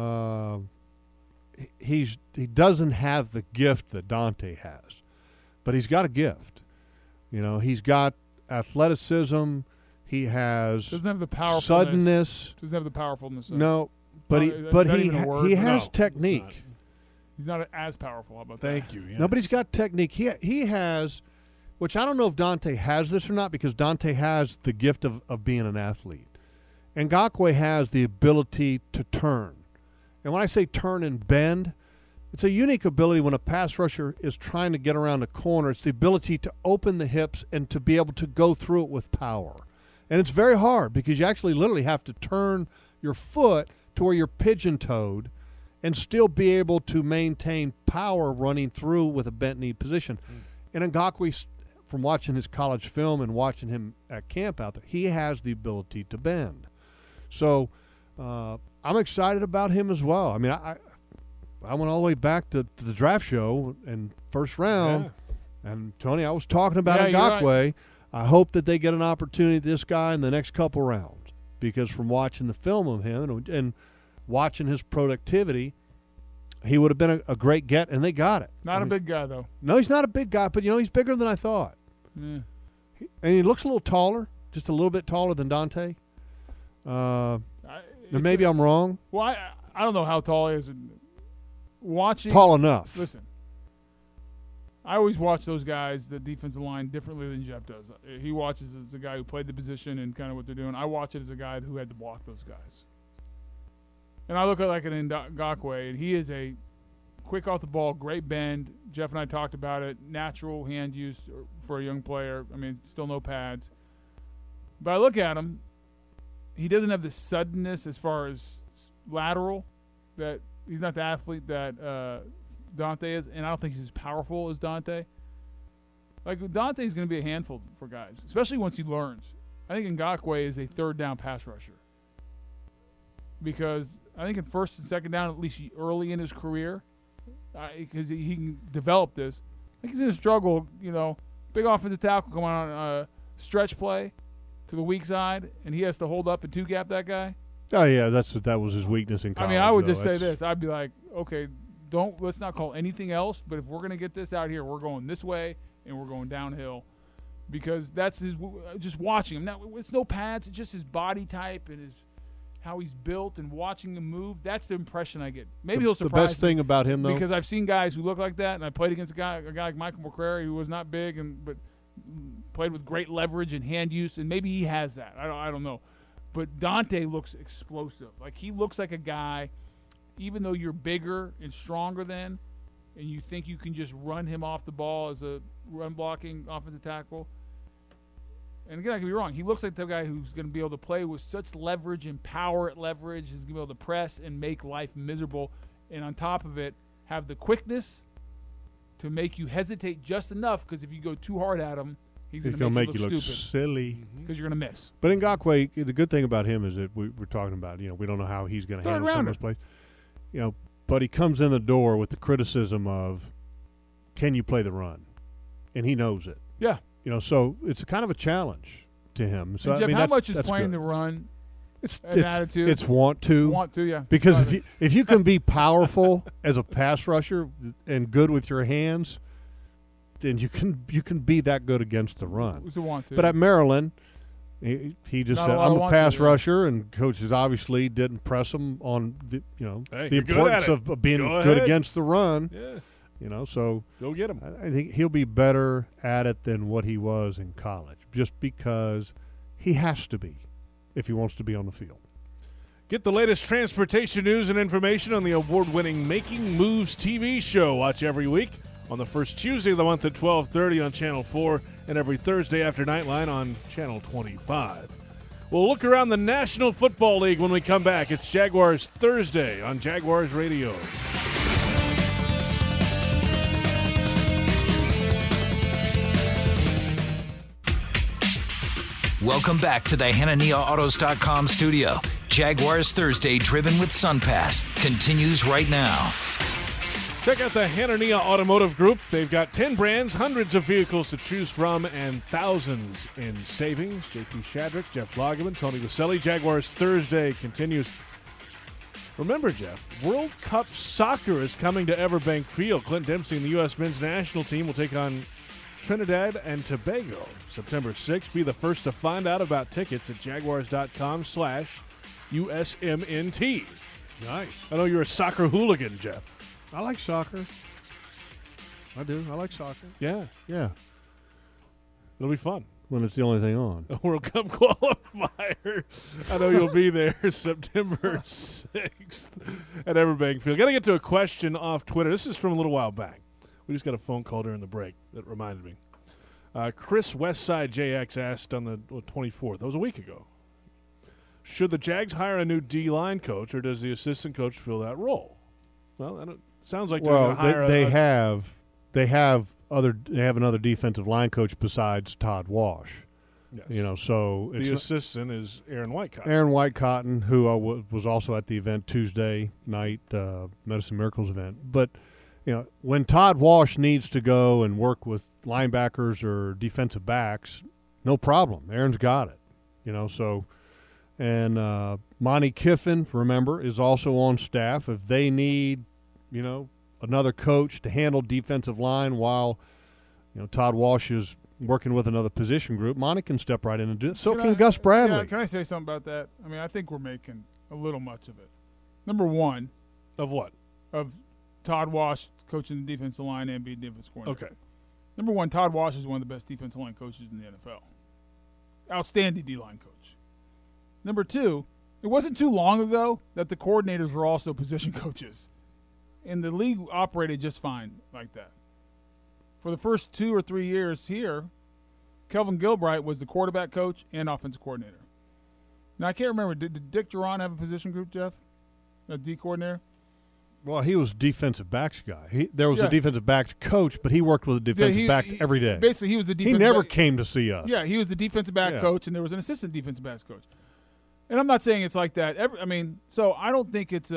He doesn't have the gift that Dante has, but he's got a gift. He's got athleticism. He has doesn't have the powerfulness. Suddenness. Doesn't have the powerfulness. No, but he has technique. He's not as powerful. How about that? Thank you. Yes. No, but he's got technique. He has, which I don't know if Dante has this or not because Dante has the gift of being an athlete. And Ngakoue has the ability to turn. And when I say turn and bend, it's a unique ability when a pass rusher is trying to get around a corner. It's the ability to open the hips and to be able to go through it with power. And it's very hard because you actually literally have to turn your foot to where you're pigeon-toed and still be able to maintain power running through with a bent knee position. And Ngakoue, from watching his college film and watching him at camp out there, he has the ability to bend. So I'm excited about him as well. I mean, I went all the way back to the draft show and first round. Yeah. And, Tony, I was talking about Yeah, you're Ngakoue. right. I hope that they get an opportunity, this guy, in the next couple rounds, because from watching the film of him and watching his productivity, he would have been a great get, and they got it. Not a big guy, though. No, he's not a big guy, but, he's bigger than I thought. Yeah. And he looks a little taller, just a little bit taller than Dante. And maybe I'm wrong. Well, I don't know how tall he is. Watching Tall enough. Listen, I always watch those guys, the defensive line, differently than Jeff does. He watches as a guy who played the position and kind of what they're doing. I watch it as a guy who had to block those guys. And I look at like an Ngakoue, and he is a quick off the ball, great bend. Jeff and I talked about it. Natural hand use for a young player. I mean, still no pads. But I look at him. He doesn't have the suddenness as far as lateral. That he's not the athlete that Dante is, and I don't think he's as powerful as Dante. Like, Dante's going to be a handful for guys, especially once he learns. I think Ngakoue is a third down pass rusher. Because I think in first and second down, at least early in his career, because he can develop this, I think he's going to struggle, big offensive tackle coming on a stretch play to the weak side, and he has to hold up and two-gap that guy. Oh, yeah, that was his weakness in college. I mean, I would just say this. I'd be like, okay, let's not call anything else, but if we're going to get this out here, we're going this way and we're going downhill, because that's just watching him. Now, it's no pads. It's just his body type and how he's built and watching him move. That's the impression I get. Maybe he'll surprise me. The best thing about him, though, because I've seen guys who look like that, and I played against a guy like Michael McCrary who was not big but played with great leverage and hand use, and maybe he has that. I don't know. But Dante looks explosive. Like, he looks like a guy, even though you're bigger and stronger than, and you think you can just run him off the ball as a run-blocking offensive tackle. And again, I could be wrong. He looks like the guy who's going to be able to play with such leverage and power at leverage. He's going to be able to press and make life miserable. And on top of it, have the quickness to make you hesitate just enough, because if you go too hard at him, he's going to make you look stupid. Silly. Because you're going to miss. But Ngakoue, the good thing about him is that we're talking about, we don't know how he's going to handle some of those plays. But he comes in the door with the criticism of, can you play the run? And he knows it. Yeah. So it's a kind of a challenge to him. So, and Jeff, how much is playing good. the run It's attitude? It's want to. Want to, yeah. Because if you can be powerful as a pass rusher and good with your hands, then you can be that good against the run. It's a want to. But at Maryland, he just said, "I'm a pass rusher," and coaches obviously didn't press him on the importance of being good against the run. Yeah. So go get him. I think he'll be better at it than what he was in college, just because he has to be if he wants to be on the field. Get the latest transportation news and information on the award-winning Making Moves TV show. Watch every week on the first Tuesday of the month at 12:30 on Channel 4 and every Thursday after Nightline on Channel 25. We'll look around the National Football League when we come back. It's Jaguars Thursday on Jaguars Radio. Welcome back to the HananiahAutos.com studio. Jaguars Thursday, driven with SunPass, continues right now. Check out the Hanania Automotive Group. They've got 10 brands, hundreds of vehicles to choose from, and thousands in savings. JP Shadrick, Jeff Lageman, Tony Vaselli. Jaguars Thursday continues. Remember, Jeff, World Cup soccer is coming to Everbank Field. Clint Dempsey and the U.S. men's national team will take on Trinidad and Tobago. September 6th. Be the first to find out about tickets at jaguars.com/USMNT. Nice. I know you're a soccer hooligan, Jeff. I like soccer. I do. I like soccer. Yeah. Yeah. It'll be fun. When it's the only thing on. A World Cup qualifier. I know you'll be there September 6th at Everbank Field. Got to get to a question off Twitter. This is from a little while back. We just got a phone call during the break that reminded me. Chris Westside JX asked on the 24th. That was a week ago. Should the Jags hire a new D-line coach, or does the assistant coach fill that role? Well, sounds like they're going to hire. They have another defensive line coach besides Todd Wash. Yes. You know, so The assistant is Aaron Whitecotton. Aaron Whitecotton, who was also at the event Tuesday night, Medicine Miracles event. But, you know, when Todd Walsh needs to go and work with linebackers or defensive backs, no problem. Aaron's got it. You know, so – and Monty Kiffin, remember, is also on staff. If they need, you know, another coach to handle defensive line while, you know, Todd Walsh is working with another position group, Monty can step right in and do it. So can Gus Bradley. Yeah, can I say something about that? I mean, I think we're making a little much of it. Number one. Of what? Of Todd Walsh coaching the defensive line and being defensive coordinator. Okay. Number one, Todd Walsh is one of the best defensive line coaches in the NFL. Outstanding D-line coach. Number two, it wasn't too long ago that the coordinators were also position coaches. And the league operated just fine like that. For the first 2 or 3 years here, Kelvin Gilbride was the quarterback coach and offensive coordinator. Now, I can't remember. Did Dick Duran have a position group, Jeff? A D coordinator? Well, he was defensive backs guy. There was a defensive backs coach, but he worked with the defensive backs every day. Basically, he was the defensive He never came to see us. Yeah, he was the defensive back coach, and there was an assistant defensive backs coach. And I'm not saying it's like that. So I don't think it's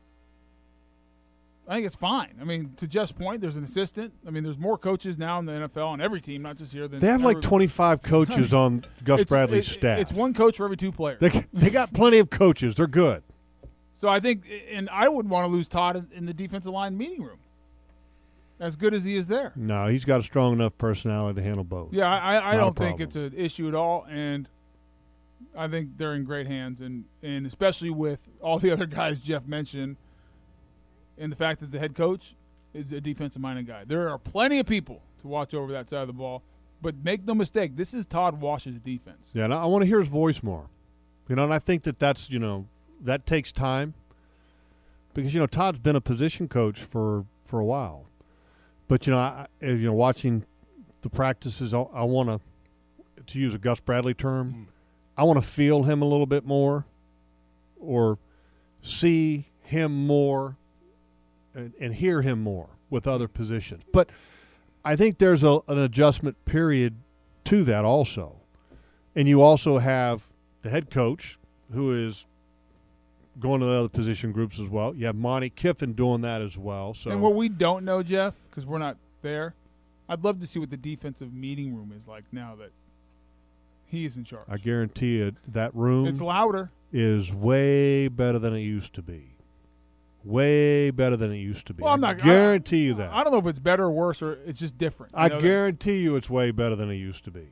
I think it's fine. I mean, to Jeff's point, there's an assistant. I mean, there's more coaches now in the NFL on every team, not just here. They have like 25 coaches on Gus Bradley's staff. It's one coach for every 2 players. They got plenty of coaches. They're good. So I think, and I wouldn't want to lose Todd in the defensive line meeting room. As good as he is there. No, he's got a strong enough personality to handle both. Yeah, I don't think it's an issue at all, and I think they're in great hands, and especially with all the other guys Jeff mentioned, and the fact that the head coach is a defensive-minded guy. There are plenty of people to watch over that side of the ball, but make no mistake, this is Todd Walsh's defense. Yeah, and I want to hear his voice more. You know, and I think that's, you know, that takes time because, you know, Todd's been a position coach for a while. But, you know, watching the practices, I want to use a Gus Bradley term, I want to feel him a little bit more or see him more and hear him more with other positions. But I think there's an adjustment period to that also. And you also have the head coach who is going to the other position groups as well. You have Monty Kiffin doing that as well. So, and what we don't know, Jeff, because we're not there, I'd love to see what the defensive meeting room is like now that he is in charge. I guarantee you that room it's louder. Is way better than it used to be. Way better than it used to be. Well, I guarantee you that. I don't know if it's better or worse or it's just different. I guarantee you it's way better than it used to be.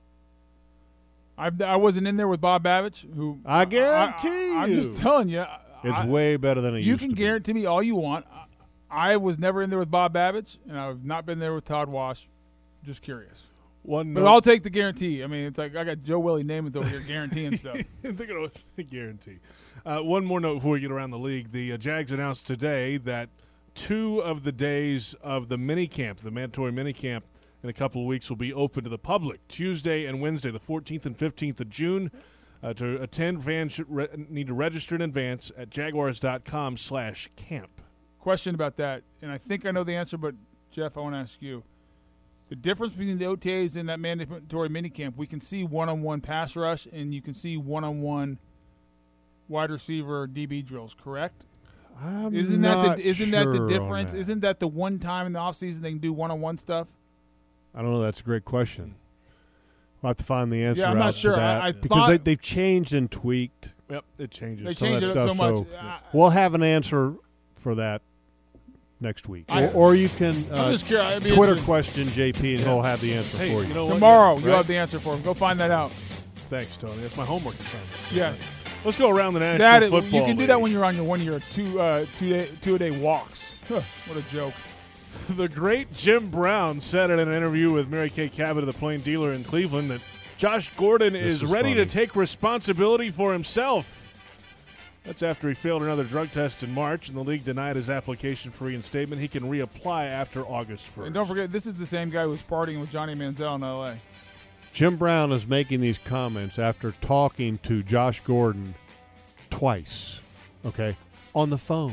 I wasn't in there with Bob Babich, who I guarantee you. I'm just telling you. It's way better than it used to be. You can guarantee me all you want. I was never in there with Bob Babich, and I've not been there with Todd Walsh. Just curious. But I'll take the guarantee. I mean, it's like I got Joe Willie Namath over here guaranteeing stuff. They're going to guarantee. One more note before we get around the league. The Jags announced today that 2 of the days of the minicamp, the mandatory minicamp, in a couple of weeks will be open to the public. Tuesday and Wednesday, the 14th and 15th of June. To attend, fans should need to register in advance at jaguars.com/camp. Question about that, and I think I know the answer, but, Jeff, I want to ask you. The difference between the OTAs and that mandatory minicamp, we can see one-on-one pass rush, and you can see one-on-one wide receiver DB drills, correct? Isn't that the difference? Isn't that the one time in the offseason they can do one-on-one stuff? I don't know. That's a great question. We'll have to find the answer. Yeah, I'm not sure. Because they've changed and tweaked. Yep, it changes. They changed it so much. We'll have an answer for that next week. Or you can Twitter question JP, and he'll have the answer for you. Tomorrow, you'll have the answer for him. Go find that out. Thanks, Tony. That's my homework assignment. Yes. Let's go around the National Football You can do that when you're on your 1 year, two-a-day walks. What a joke. The great Jim Brown said in an interview with Mary Kay Cabot of the Plain Dealer in Cleveland that Josh Gordon is ready to take responsibility for himself. That's after he failed another drug test in March, and the league denied his application for reinstatement. He can reapply after August 1st. And don't forget, this is the same guy who was partying with Johnny Manziel in L.A. Jim Brown is making these comments after talking to Josh Gordon twice, on the phone.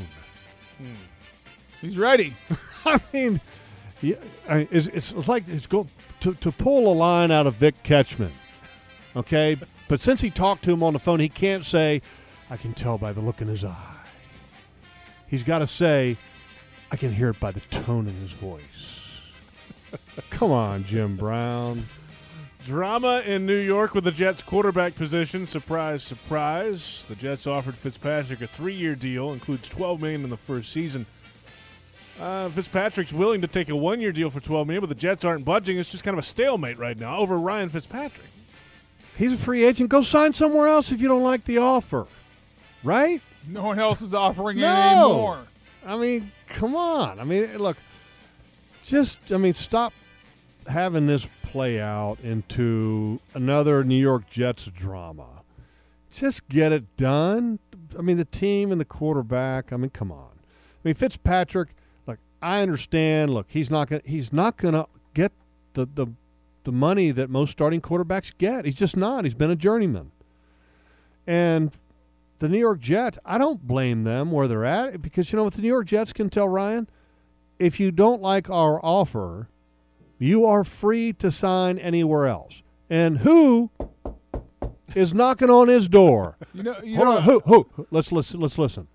He's ready. I mean, it's like it's go to pull a line out of Vic Ketchman. Okay? But since he talked to him on the phone, he can't say, I can tell by the look in his eye. He's got to say, I can hear it by the tone in his voice. Come on, Jim Brown. Drama in New York with the Jets quarterback position. Surprise, surprise. The Jets offered Fitzpatrick a 3-year deal, includes $12 million in the first season. Fitzpatrick's willing to take a 1-year deal for $12 million, but the Jets aren't budging. It's just kind of a stalemate right now over Ryan Fitzpatrick. He's a free agent. Go sign somewhere else if you don't like the offer. Right? No one else is offering it anymore. I mean, come on. I mean, look, stop having this play out into another New York Jets drama. Just get it done. I mean, the team and the quarterback. I mean, come on. I mean, Fitzpatrick. Look, I understand. Look, he's not gonna get the money that most starting quarterbacks get. He's just not. He's been a journeyman. And the New York Jets, I don't blame them where they're at, because what the New York Jets can tell Ryan, if you don't like our offer, you are free to sign anywhere else. And who is knocking on his door? Hold on. Who? Let's listen.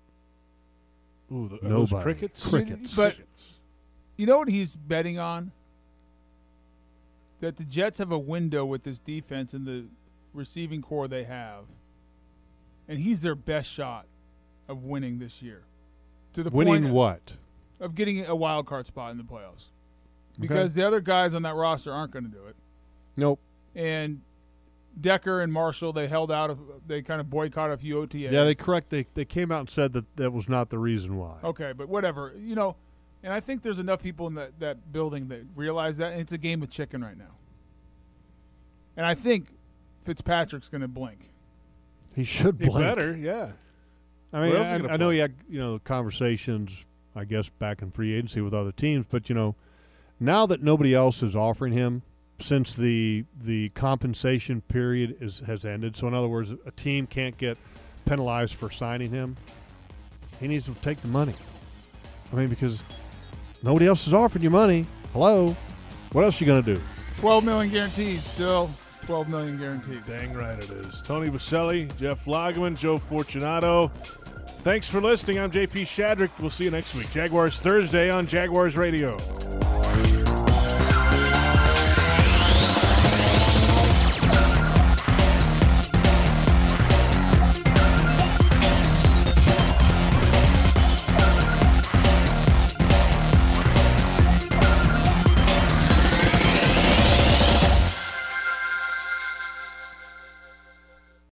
Ooh, Nobody. those crickets? But you know what he's betting on? That the Jets have a window with this defense and the receiving core they have. And he's their best shot of winning this year. To the winning point what? Of getting a wild card spot in the playoffs. Because the other guys on that roster aren't going to do it. Nope. And Decker and Marshall, they held out. They kind of boycotted a few OTAs. Yeah, they came out and said that was not the reason why. Okay, but whatever. And I think there's enough people in that building that realize that, and it's a game of chicken right now. And I think Fitzpatrick's going to blink. He should blink. He better, yeah. I mean, I know he had conversations, I guess, back in free agency with other teams, but now that nobody else is offering him, since the compensation period has ended, so in other words, a team can't get penalized for signing him, he needs to take the money. I mean, because nobody else is offering you money. Hello? What else are you going to do? $12 million guaranteed still. $12 million guaranteed. Dang right it is. Tony Baselli, Jeff Lageman, Joe Fortunato. Thanks for listening. I'm JP Shadrick. We'll see you next week. Jaguars Thursday on Jaguars Radio.